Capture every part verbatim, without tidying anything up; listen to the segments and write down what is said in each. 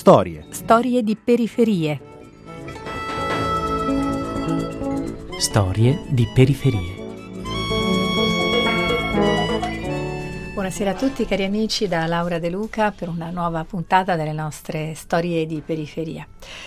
Storie. Storie di periferie. Storie di periferie. Buonasera a tutti cari amici da Laura De Luca per una nuova puntata delle nostre storie di periferia.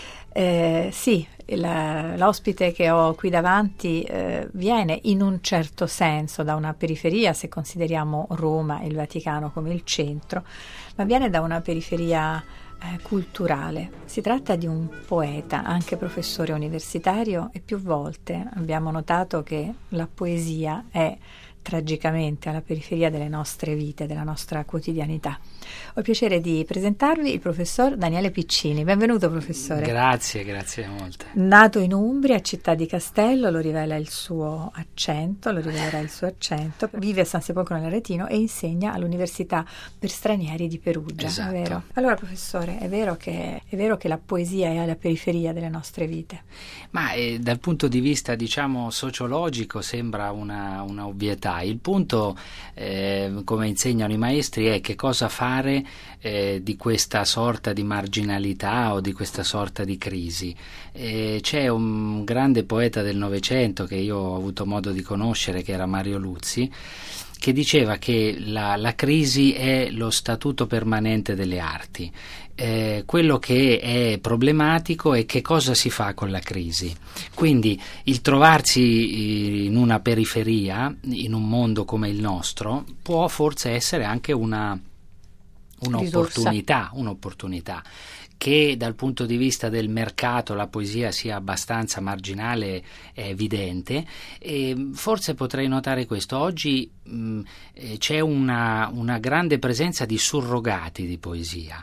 Eh, sì, la, l'ospite che ho qui davanti eh, viene in un certo senso da una periferia, se consideriamo Roma e il Vaticano come il centro, ma viene da una periferia eh, culturale. Si tratta di un poeta, anche professore universitario, e più volte abbiamo notato che la poesia è tragicamente alla periferia delle nostre vite, della nostra quotidianità. Ho il piacere di presentarvi il professor Daniele Piccini. Benvenuto professore. Grazie, grazie molte. Nato in Umbria, città di Castello, lo rivela il suo accento, lo rivelerà il suo accento, vive a San Sepolcro nell'Aretino e insegna all'Università per Stranieri di Perugia. Esatto. È vero? Allora professore, è vero che, è vero che la poesia è alla periferia delle nostre vite? Ma eh, dal punto di vista diciamo sociologico sembra una, una ovvietà. Il punto, eh, come insegnano i maestri, è che cosa fare eh, di questa sorta di marginalità o di questa sorta di crisi. Eh, c'è un grande poeta del Novecento che io ho avuto modo di conoscere, che era Mario Luzzi, che diceva che la, la crisi è lo statuto permanente delle arti. Eh, quello che è problematico è che cosa si fa con la crisi. Quindi il trovarsi in una periferia, in un mondo come il nostro, può forse essere anche una un'opportunità, un'opportunità. Che dal punto di vista del mercato la poesia sia abbastanza marginale è evidente, e forse potrei notare questo. Oggi mh, c'è una, una grande presenza di surrogati di poesia,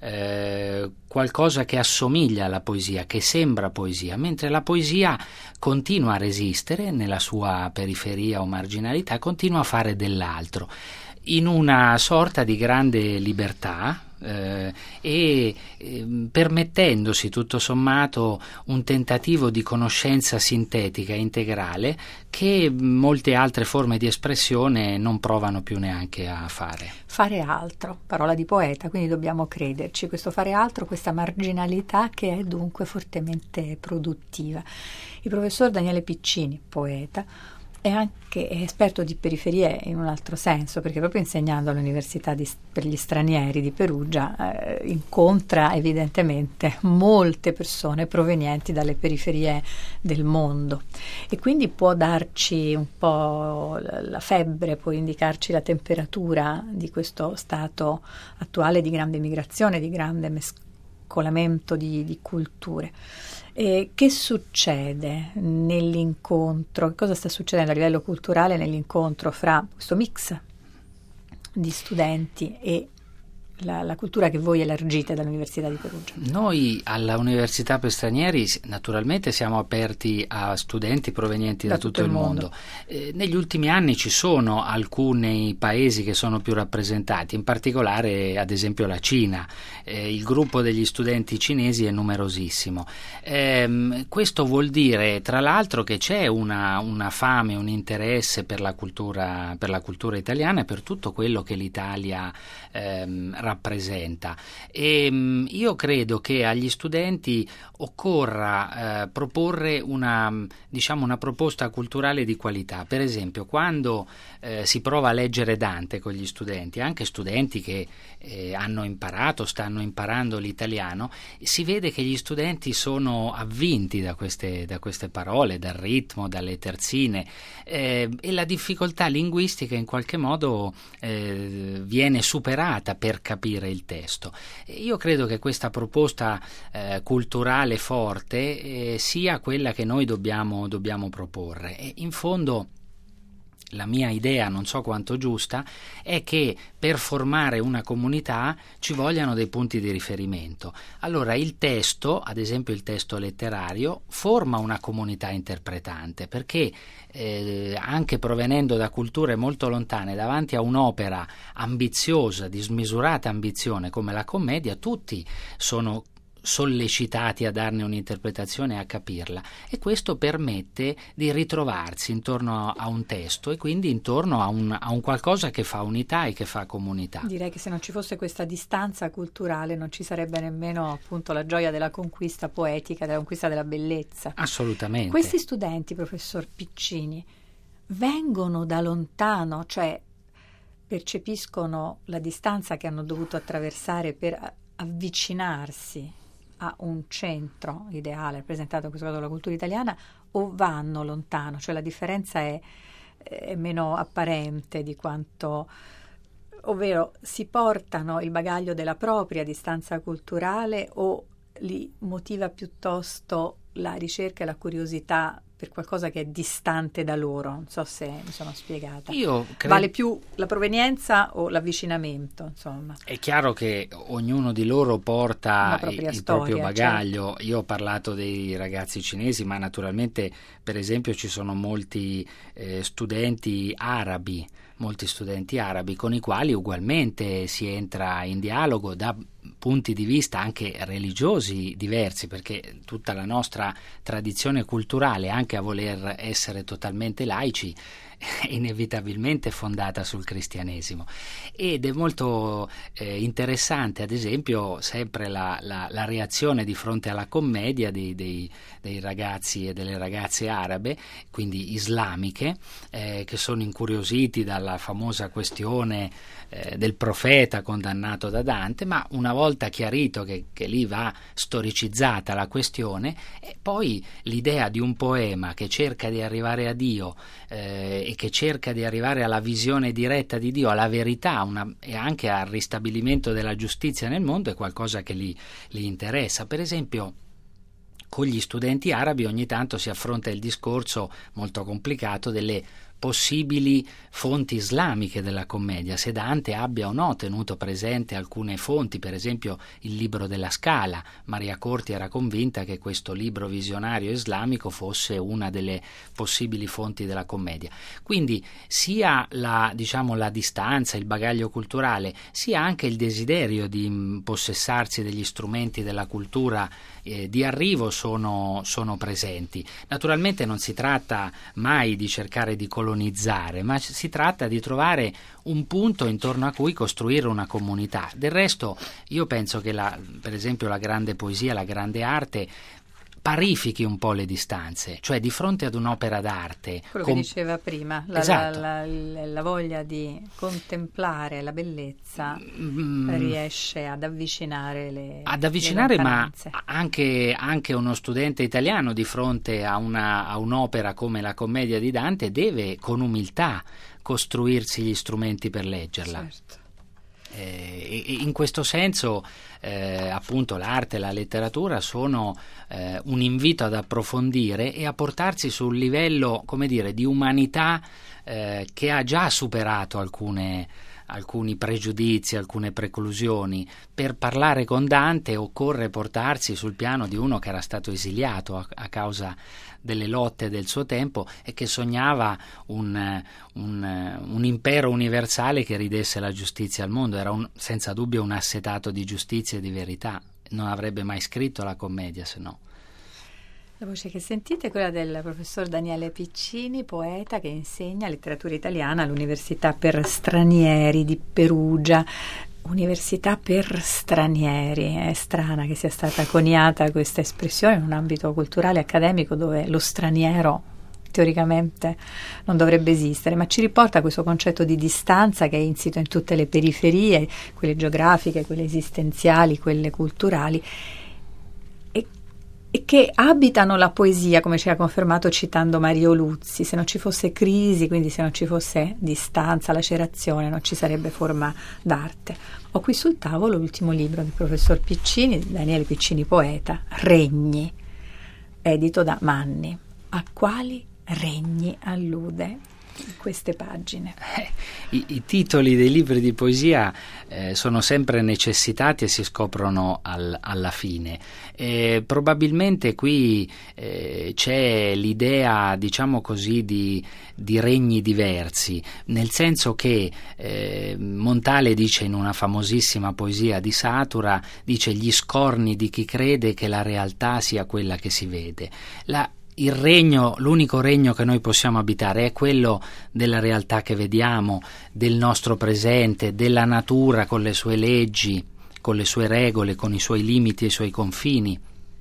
eh, qualcosa che assomiglia alla poesia, che sembra poesia, mentre la poesia continua a resistere nella sua periferia o marginalità, continua a fare dell'altro, in una sorta di grande libertà, Eh, e eh, permettendosi tutto sommato un tentativo di conoscenza sintetica integrale che molte altre forme di espressione non provano più neanche a fare. Fare altro, parola di poeta, quindi dobbiamo crederci, questo fare altro, questa marginalità che è dunque fortemente produttiva. Il professor Daniele Piccini, poeta, è anche esperto di periferie in un altro senso, perché proprio insegnando all'Università di, per gli Stranieri di Perugia eh, incontra evidentemente molte persone provenienti dalle periferie del mondo, e quindi può darci un po' la febbre, può indicarci la temperatura di questo stato attuale di grande migrazione, di grande mescolamento di, di culture. E che succede nell'incontro? Cosa sta succedendo a livello culturale nell'incontro fra questo mix di studenti e la, la cultura che voi elargite dall'Università di Perugia? Noi alla Università per Stranieri naturalmente siamo aperti a studenti provenienti da, da tutto, tutto il mondo. mondo. Eh, negli ultimi anni ci sono alcuni paesi che sono più rappresentati, in particolare ad esempio la Cina. Eh, il gruppo degli studenti cinesi è numerosissimo. Eh, questo vuol dire tra l'altro che c'è una, una fame, un interesse per la cultura, per la cultura italiana e per tutto quello che l'Italia ehm, rappresenta, e mh, io credo che agli studenti occorra eh, proporre una, diciamo, una proposta culturale di qualità. Per esempio, quando eh, si prova a leggere Dante con gli studenti, anche studenti che eh, hanno imparato, stanno imparando l'italiano, si vede che gli studenti sono avvinti da queste, da queste parole, dal ritmo, dalle terzine, eh, e la difficoltà linguistica in qualche modo eh, viene superata per capire il testo. Io credo che questa proposta eh, culturale forte eh, sia quella che noi dobbiamo, dobbiamo proporre, e in fondo la mia idea, non so quanto giusta, è che per formare una comunità ci vogliano dei punti di riferimento. Allora il testo, ad esempio il testo letterario, forma una comunità interpretante, perché eh, anche provenendo da culture molto lontane, davanti a un'opera ambiziosa, di smisurata ambizione come la commedia, tutti sono sollecitati a darne un'interpretazione e a capirla, e questo permette di ritrovarsi intorno a un testo e quindi intorno a un, a un qualcosa che fa unità e che fa comunità. Direi che se non ci fosse questa distanza culturale non ci sarebbe nemmeno appunto la gioia della conquista poetica, della conquista della bellezza. Assolutamente. Questi studenti, professor Piccini, vengono da lontano, cioè percepiscono la distanza che hanno dovuto attraversare per avvicinarsi a un centro ideale rappresentato in questo caso dalla cultura italiana, o vanno lontano? Cioè la differenza è, è meno apparente di quanto, ovvero si portano il bagaglio della propria distanza culturale o li motiva piuttosto la ricerca e la curiosità per qualcosa che è distante da loro? Non so se mi sono spiegata. Io credo... Vale più la provenienza o l'avvicinamento, insomma? È chiaro che ognuno di loro porta il, il storia, proprio bagaglio. Certo. Io ho parlato dei ragazzi cinesi, ma naturalmente, per esempio, ci sono molti eh, studenti arabi, molti studenti arabi con i quali ugualmente si entra in dialogo da punti di vista anche religiosi diversi, perché tutta la nostra tradizione culturale, anche a voler essere totalmente laici, è inevitabilmente fondata sul cristianesimo. Ed è molto eh, interessante, ad esempio, sempre la, la, la reazione di fronte alla commedia dei, dei, dei ragazzi e delle ragazze arabe, quindi islamiche, eh, che sono incuriositi dalla famosa questione eh, del profeta condannato da Dante, ma una volta chiarito che, che lì va storicizzata la questione, e poi l'idea di un poema che cerca di arrivare a Dio eh, e che cerca di arrivare alla visione diretta di Dio, alla verità una, e anche al ristabilimento della giustizia nel mondo, è qualcosa che li, li interessa. Per esempio, con gli studenti arabi ogni tanto si affronta il discorso molto complicato delle possibili fonti islamiche della commedia, se Dante abbia o no tenuto presente alcune fonti, per esempio il libro della Scala. Maria Corti era convinta che questo libro visionario islamico fosse una delle possibili fonti della commedia. Quindi sia la, diciamo, la distanza, il bagaglio culturale, sia anche il desiderio di impossessarsi degli strumenti della cultura eh, di arrivo sono, sono presenti. Naturalmente non si tratta mai di cercare di colonizzare, ma si tratta di trovare un punto intorno a cui costruire una comunità. Del resto io penso che la, per esempio la grande poesia, la grande arte parifichi un po' le distanze, cioè di fronte ad un'opera d'arte, quello com- che diceva prima, la, esatto. la, la, la voglia di contemplare la bellezza mm. riesce ad avvicinare le ad avvicinare le ma anche, anche uno studente italiano di fronte a, una, a un'opera come la commedia di Dante deve con umiltà costruirsi gli strumenti per leggerla. Certo. Eh, in questo senso eh, appunto l'arte e la letteratura sono eh, un invito ad approfondire e a portarsi su un livello, come dire, di umanità eh, che ha già superato alcune alcuni pregiudizi, alcune preclusioni. Per parlare con Dante occorre portarsi sul piano di uno che era stato esiliato a, a causa delle lotte del suo tempo e che sognava un, un, un impero universale che ridesse la giustizia al mondo. Era un, senza dubbio un assetato di giustizia e di verità. Non avrebbe mai scritto la commedia se no. La voce che sentite è quella del professor Daniele Piccini, poeta che insegna letteratura italiana all'Università per Stranieri di Perugia. Università per stranieri, è strana che sia stata coniata questa espressione in un ambito culturale e accademico dove lo straniero teoricamente non dovrebbe esistere, ma ci riporta a questo concetto di distanza che è insito in tutte le periferie, quelle geografiche, quelle esistenziali, quelle culturali, e che abitano la poesia, come ci ha confermato citando Mario Luzzi. Se non ci fosse crisi, quindi se non ci fosse distanza, lacerazione, non ci sarebbe forma d'arte. Ho qui sul tavolo l'ultimo libro del professor Piccini, Daniele Piccini poeta, Regni, edito da Manni. A quali regni allude queste pagine? Eh, i, i titoli dei libri di poesia eh, sono sempre necessitati e si scoprono al, alla fine. Eh, probabilmente qui eh, c'è l'idea, diciamo così, di, di regni diversi, nel senso che eh, Montale dice in una famosissima poesia di Satura, dice: gli scorni di chi crede che la realtà sia quella che si vede. La Il regno, l'unico regno che noi possiamo abitare è quello della realtà che vediamo, del nostro presente, della natura con le sue leggi, con le sue regole, con i suoi limiti e i suoi confini.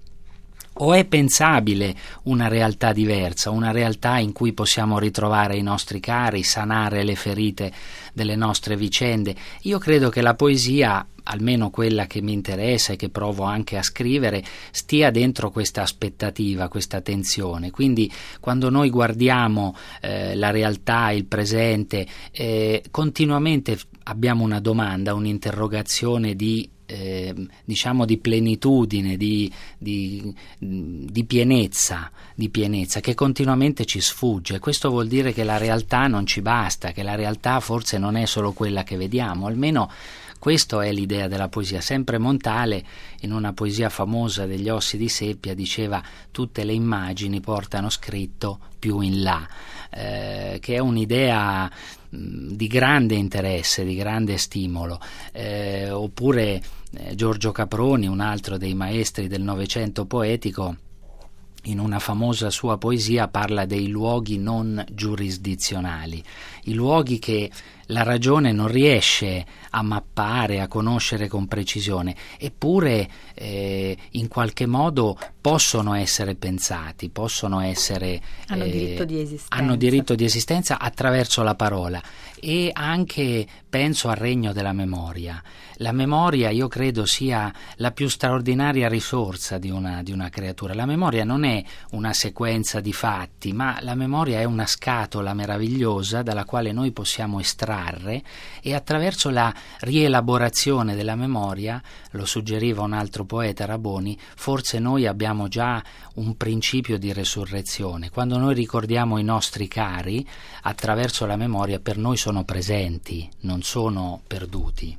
O è pensabile una realtà diversa, una realtà in cui possiamo ritrovare i nostri cari, sanare le ferite delle nostre vicende? Io credo che la poesia, almeno quella che mi interessa e che provo anche a scrivere, stia dentro questa aspettativa, questa tensione. Quindi quando noi guardiamo eh, la realtà, il presente, eh, continuamente abbiamo una domanda, un'interrogazione di Eh, diciamo di plenitudine, di, di, di pienezza, di pienezza che continuamente ci sfugge. Questo vuol dire che la realtà non ci basta, che la realtà forse non è solo quella che vediamo, almeno questa è l'idea della poesia. Sempre Montale, in una poesia famosa degli Ossi di Seppia, diceva: tutte le immagini portano scritto più in là, eh, che è un'idea mh, di grande interesse, di grande stimolo. Eh, oppure eh, Giorgio Caproni, un altro dei maestri del Novecento poetico, in una famosa sua poesia parla dei luoghi non giurisdizionali, i luoghi che la ragione non riesce a mappare, a conoscere con precisione, eppure eh, in qualche modo possono essere pensati, possono essere hanno eh, diritto di esistenza. hanno diritto di esistenza attraverso la parola. E anche penso al regno della memoria. La memoria, io credo, sia la più straordinaria risorsa di una, di una creatura. La memoria non è una sequenza di fatti, ma la memoria è una scatola meravigliosa dalla quale noi possiamo estrarre, e attraverso la rielaborazione della memoria, lo suggeriva un altro poeta, Raboni, forse noi abbiamo già un principio di resurrezione. Quando noi ricordiamo i nostri cari, attraverso la memoria, per noi sono presenti, non sono perduti.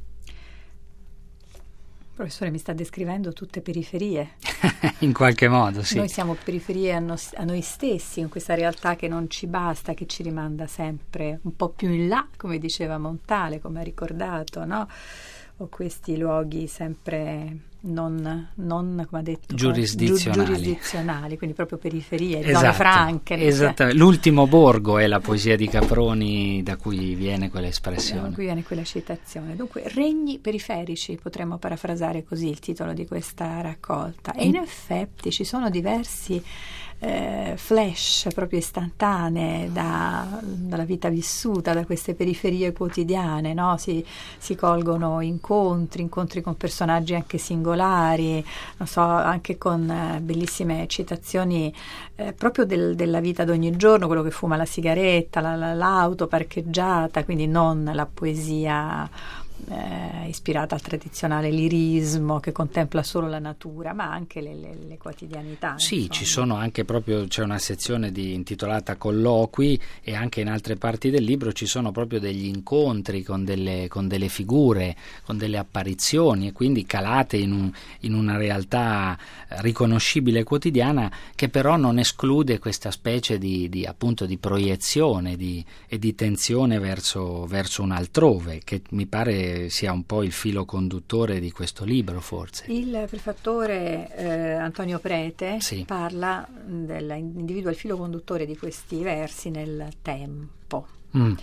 Professore, mi sta descrivendo tutte periferie. In qualche modo, sì. Noi siamo periferie a, no- a noi stessi, in questa realtà che non ci basta, che ci rimanda sempre un po' più in là, come diceva Montale, come ha ricordato, no? O questi luoghi sempre non, non come ha detto, giurisdizionali. Giu- giurisdizionali, quindi proprio periferie, esatto, zone franche. Esattamente. L'ultimo borgo è la poesia di Caproni, da cui viene quell'espressione. Da cui viene quella citazione. Dunque, regni periferici, potremmo parafrasare così il titolo di questa raccolta. E in effetti ci sono diversi eh, flash proprio istantanee da, dalla vita vissuta, da queste periferie quotidiane, no? Si, si colgono incontri, incontri con personaggi anche singolari, non so, anche con eh, bellissime citazioni eh, proprio del, della vita d'ogni giorno, quello che fuma la sigaretta, la, la, l'auto parcheggiata, quindi non la poesia Eh, ispirata al tradizionale lirismo che contempla solo la natura, ma anche le, le, le quotidianità. Sì, insomma. Ci sono anche proprio, c'è una sezione di, intitolata Colloqui, e anche in altre parti del libro ci sono proprio degli incontri con delle, con delle figure, con delle apparizioni, e quindi calate in, un, in una realtà riconoscibile quotidiana, che però non esclude questa specie di, di appunto di proiezione di, e di tensione verso, verso un altrove, che mi pare sia un po' il filo conduttore di questo libro, forse. Il prefattore eh, Antonio Prete sì. parla del, individua il filo conduttore di questi versi nel tempo. Mm.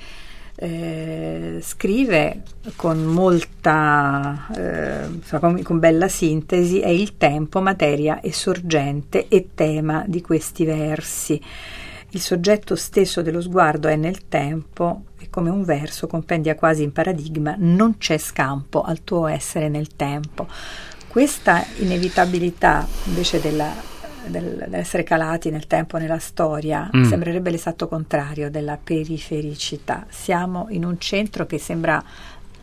Eh, scrive con molta eh, con, con bella sintesi: è il tempo materia e sorgente e tema di questi versi. Il soggetto stesso dello sguardo è nel tempo, e come un verso compendia quasi in paradigma: non c'è scampo al tuo essere nel tempo. Questa inevitabilità invece della, del, dell'essere calati nel tempo, nella storia, mm. sembrerebbe l'esatto contrario della perifericità. Siamo in un centro che sembra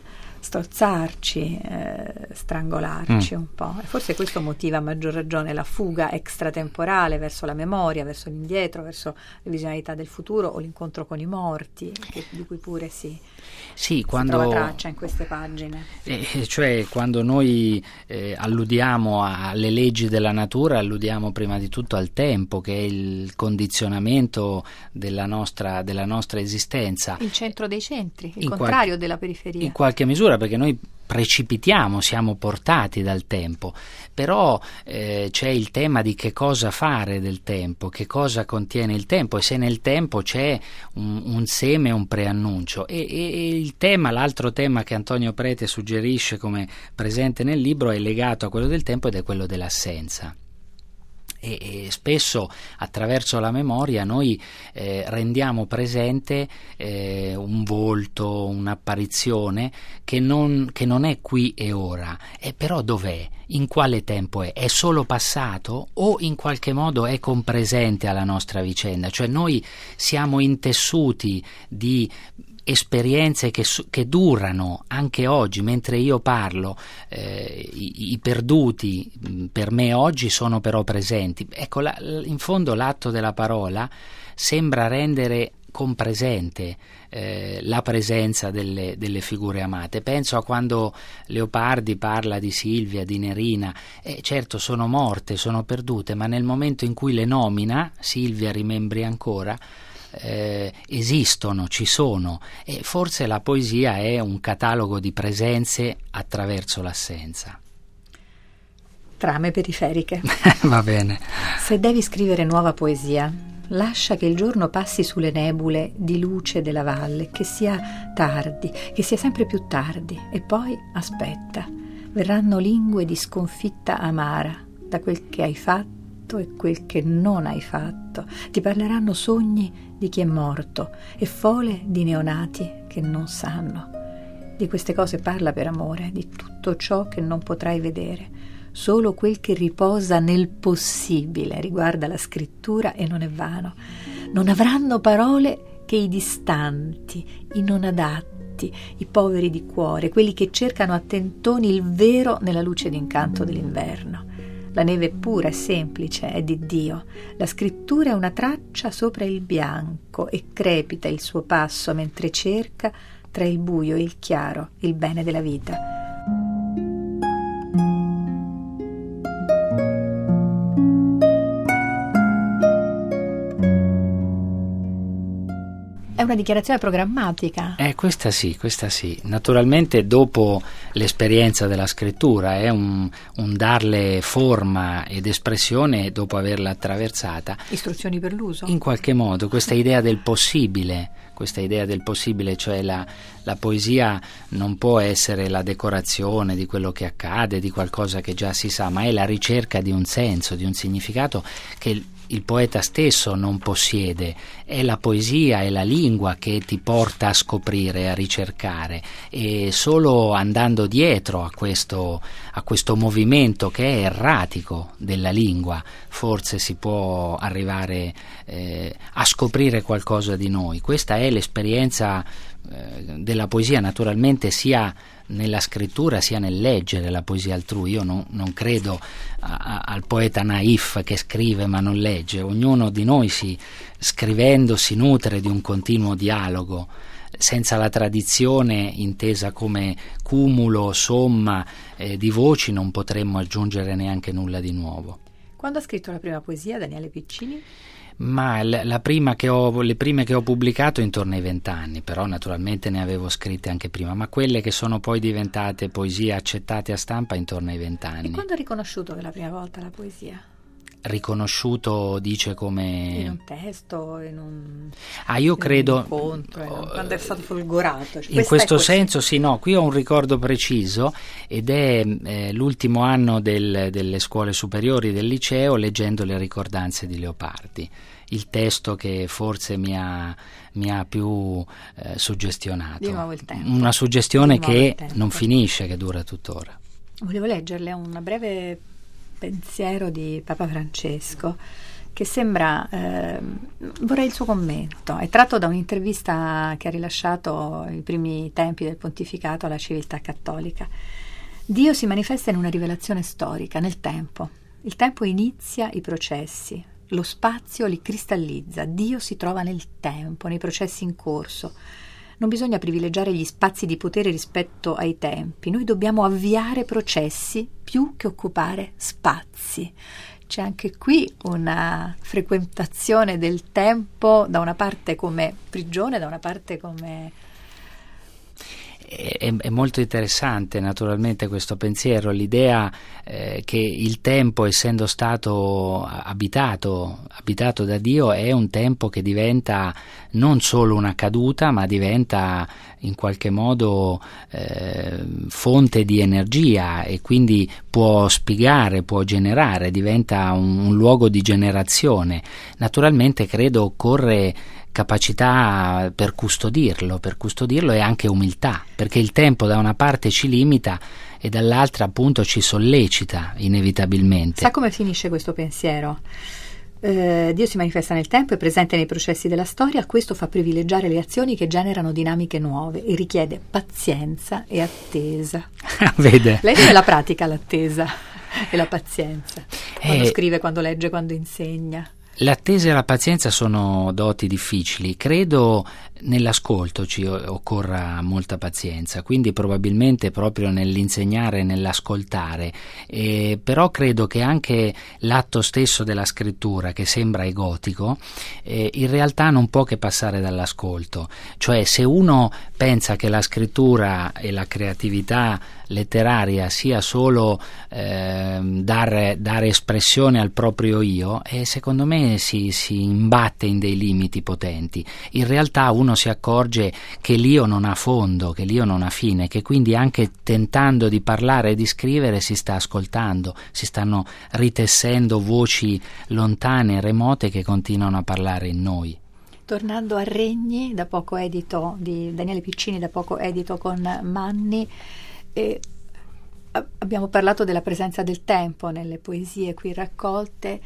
strozzarci, eh, strangolarci mm. un po'. E forse questo motiva a maggior ragione la fuga extratemporale verso la memoria, verso l'indietro, verso le visionalità del futuro o l'incontro con i morti, che, di cui pure si, sì, si quando, trova traccia in queste pagine. Eh, cioè quando noi eh, alludiamo alle leggi della natura, alludiamo prima di tutto al tempo, che è il condizionamento della nostra, della nostra esistenza. Il centro dei centri, il in contrario qual- della periferia. In qualche misura, perché noi precipitiamo, siamo portati dal tempo, però eh, c'è il tema di che cosa fare del tempo, che cosa contiene il tempo, e se nel tempo c'è un, un seme, un preannuncio. E, e, e il tema, l'altro tema che Antonio Prete suggerisce come presente nel libro è legato a quello del tempo ed è quello dell'assenza. E, e spesso attraverso la memoria noi eh, rendiamo presente eh, un volto, un'apparizione che non, che non è qui e ora, e però dov'è? In quale tempo è? È solo passato o in qualche modo è compresente alla nostra vicenda? Cioè noi siamo intessuti di esperienze che, che durano anche oggi, mentre io parlo, eh, i, i perduti per me oggi sono però presenti. Ecco, la, in fondo l'atto della parola sembra rendere compresente eh, la presenza delle, delle figure amate. Penso a quando Leopardi parla di Silvia, di Nerina, eh, certo sono morte, sono perdute, ma nel momento in cui le nomina, Silvia rimembri ancora, Eh, esistono, ci sono, e forse la poesia è un catalogo di presenze attraverso l'assenza. Trame periferiche. Va bene. Se devi scrivere nuova poesia, lascia che il giorno passi sulle nebule di luce della valle, che sia tardi, che sia sempre più tardi, e poi aspetta. Verranno lingue di sconfitta amara da quel che hai fatto e quel che non hai fatto. Ti parleranno sogni di chi è morto e fole di neonati che non sanno. Di queste cose parla per amore, di tutto ciò che non potrai vedere. Solo quel che riposa nel possibile riguarda la scrittura e non è vano. Non avranno parole che i distanti, i non adatti, i poveri di cuore, quelli che cercano a tentoni il vero nella luce d'incanto dell'inverno. La neve pura e semplice è di Dio. La scrittura è una traccia sopra il bianco e crepita il suo passo mentre cerca tra il buio e il chiaro il bene della vita. È una dichiarazione programmatica. Eh, questa sì, questa sì. Naturalmente dopo l'esperienza della scrittura è un, un darle forma ed espressione dopo averla attraversata. Istruzioni per l'uso. In qualche modo, questa idea del possibile, questa idea del possibile, cioè la, la poesia non può essere la decorazione di quello che accade, di qualcosa che già si sa, ma è la ricerca di un senso, di un significato che il poeta stesso non possiede. È la poesia, è la lingua che ti porta a scoprire, a ricercare, e solo andando dietro a questo, a questo movimento che è erratico della lingua forse si può arrivare eh, a scoprire qualcosa di noi. Questa è l'esperienza eh, della poesia, naturalmente sia nella scrittura sia nel leggere la poesia altrui. Io non, non credo a, a, al poeta naif che scrive ma non legge. Ognuno di noi si, scrivendo si nutre di un continuo dialogo. Senza la tradizione intesa come cumulo, somma eh, di voci non potremmo aggiungere neanche nulla di nuovo. Quando ha scritto la prima poesia, Daniele Piccini? Ma la prima che ho, le prime che ho pubblicato intorno ai vent'anni, però naturalmente ne avevo scritte anche prima, ma quelle che sono poi diventate poesie accettate a stampa intorno ai vent'anni. E quando ha riconosciuto per la prima volta la poesia? Riconosciuto dice come in un testo, in un, ah io in credo un incontro, in, quando è stato folgorato, cioè, in questo senso sì, no, qui ho un ricordo preciso ed è eh, l'ultimo anno del, delle scuole superiori del liceo, leggendo le ricordanze di Leopardi, il testo che forse mi ha, mi ha più eh, suggestionato. Di nuovo il tempo. Una suggestione che tempo. non finisce, che dura tuttora. Volevo leggerle una breve pensiero di Papa Francesco che sembra, eh, vorrei il suo commento, è tratto da un'intervista che ha rilasciato i primi tempi del pontificato alla civiltà cattolica. Dio si manifesta in una rivelazione storica, nel tempo. Il tempo inizia i processi, lo spazio li cristallizza, Dio si trova nel tempo, nei processi in corso. Non bisogna privilegiare gli spazi di potere rispetto ai tempi, noi dobbiamo avviare processi più che occupare spazi. C'è anche qui una frequentazione del tempo, da una parte come prigione, da una parte come... È, è molto interessante naturalmente questo pensiero, l'idea eh, che il tempo, essendo stato abitato, abitato da Dio, è un tempo che diventa non solo una caduta, ma diventa in qualche modo eh, fonte di energia, e quindi può spiegare, può generare, diventa un, un luogo di generazione. Naturalmente credo occorre capacità per custodirlo, per custodirlo e anche umiltà, perché il tempo da una parte ci limita e dall'altra appunto ci sollecita inevitabilmente. Sa come finisce questo pensiero? Eh, Dio si manifesta nel tempo, è presente nei processi della storia, questo fa privilegiare le azioni che generano dinamiche nuove e richiede pazienza e attesa. Vede? Lei come la pratica l'attesa e la pazienza? Quando eh, scrive, quando legge, quando insegna? L'attesa e la pazienza sono doti difficili, credo nell'ascolto ci occorra molta pazienza, quindi probabilmente proprio nell'insegnare e nell'ascoltare, eh, però credo che anche l'atto stesso della scrittura, che sembra egotico, eh, in realtà non può che passare dall'ascolto, cioè se uno pensa che la scrittura e la creatività letteraria sia solo eh, dare, dare espressione al proprio io, e secondo me si, si imbatte in dei limiti potenti. In realtà uno si accorge che l'io non ha fondo, che l'io non ha fine, che quindi anche tentando di parlare e di scrivere si sta ascoltando, si stanno ritessendo voci lontane e remote che continuano a parlare in noi. Tornando a Regni, da poco edito, di Daniele Piccini, da poco edito con Manni, e abbiamo parlato della presenza del tempo nelle poesie qui raccolte.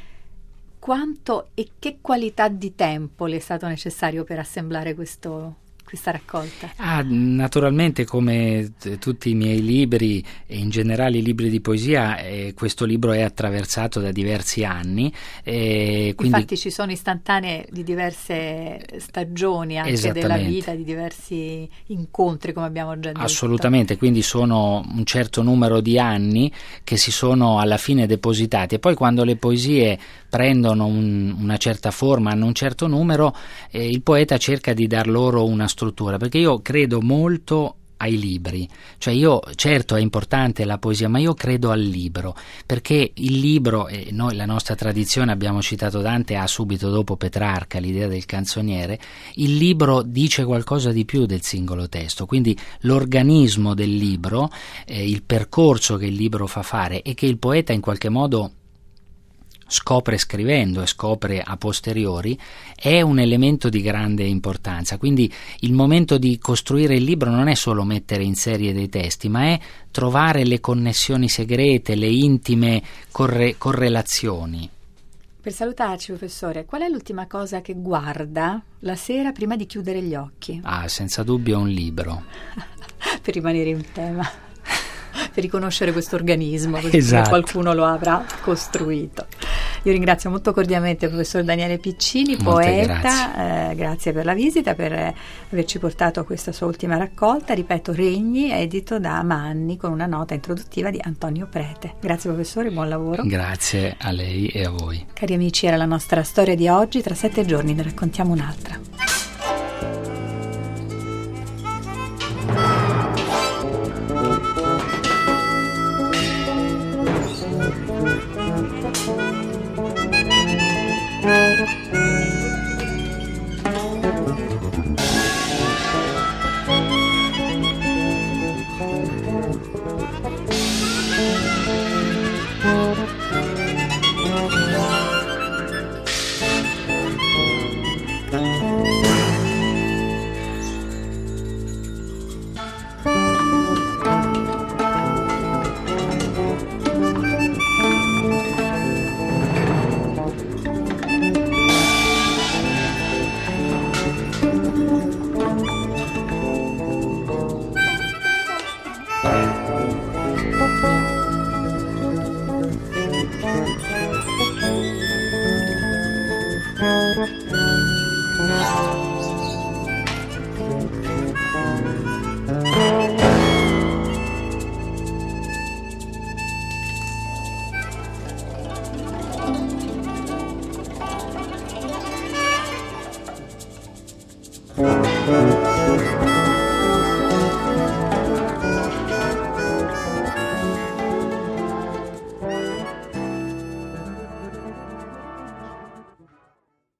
Quanto e che qualità di tempo le è stato necessario per assemblare questo, questa raccolta? Ah, naturalmente, come t- tutti i miei libri e in generale i libri di poesia, eh, questo libro è attraversato da diversi anni. Eh, quindi... Infatti ci sono istantanee di diverse stagioni anche della vita, di diversi incontri, come abbiamo già detto. Assolutamente, quindi sono un certo numero di anni che si sono alla fine depositati, e poi quando le poesie prendono un, una certa forma, hanno un certo numero, eh, il poeta cerca di dar loro una struttura, perché io credo molto ai libri, cioè io, certo è importante la poesia, ma io credo al libro, perché il libro, e noi la nostra tradizione, abbiamo citato Dante, ha subito dopo Petrarca l'idea del canzoniere, il libro dice qualcosa di più del singolo testo, quindi l'organismo del libro, eh, il percorso che il libro fa fare e che il poeta in qualche modo scopre scrivendo e scopre a posteriori, è un elemento di grande importanza. Quindi il momento di costruire il libro non è solo mettere in serie dei testi, ma è trovare le connessioni segrete, le intime corre- correlazioni. Per salutarci, professore, qual è l'ultima cosa che guarda la sera prima di chiudere gli occhi? Ah, senza dubbio un libro. Per rimanere in tema, per riconoscere questo organismo, così esatto. Come qualcuno lo avrà costruito. Io ringrazio molto cordialmente il professor Daniele Piccini, Molte poeta, grazie. Eh, grazie per la visita, per eh, averci portato a questa sua ultima raccolta, ripeto, Regni, edito da Manni, con una nota introduttiva di Antonio Prete. Grazie professore, buon lavoro. Grazie a lei e a voi. Cari amici, era la nostra storia di oggi, tra sette giorni ne raccontiamo un'altra. Thank